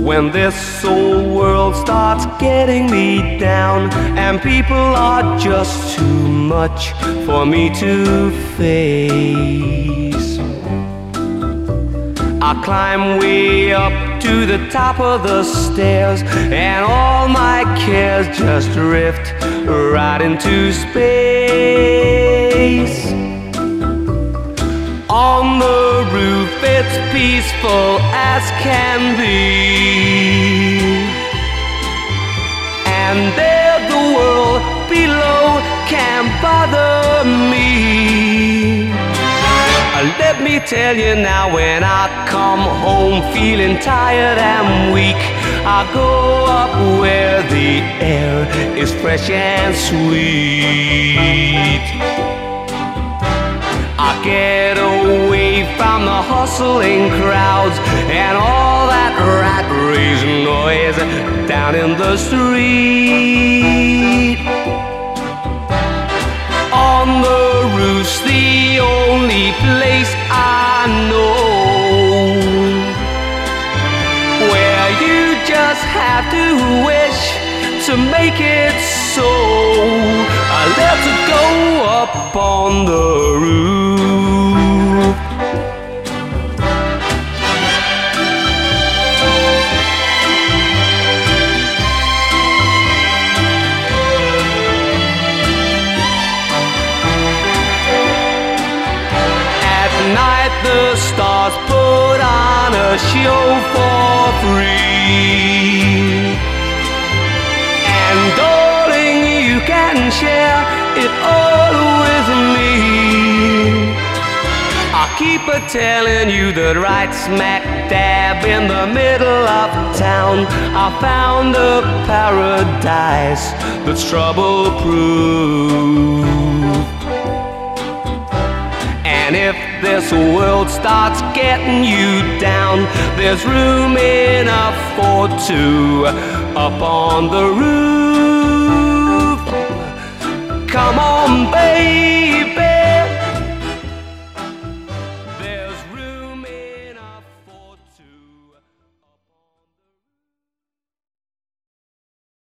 when this old world starts getting me down, and people are just too much for me to face. I climb way up to the top of the stairs, and all my cares just drift right into space. On the roof it's peaceful as can be, and there the world below can't bother me. Let me tell you now, when I come home feeling tired and weak, I go up where the air is fresh and sweet. I get away from the hustling crowds and all that rat race noise down in the street. On the roof's the only place I know where you just have to wish to make it so. Let's go up on the roof. At night the stars put on a show for free, and darling, you can share it all with me. I keep a-telling you that right smack dab in the middle of town I found a paradise that's trouble-proof. And if this world starts getting you down, there's room enough for two up on the roof. Come on, babe.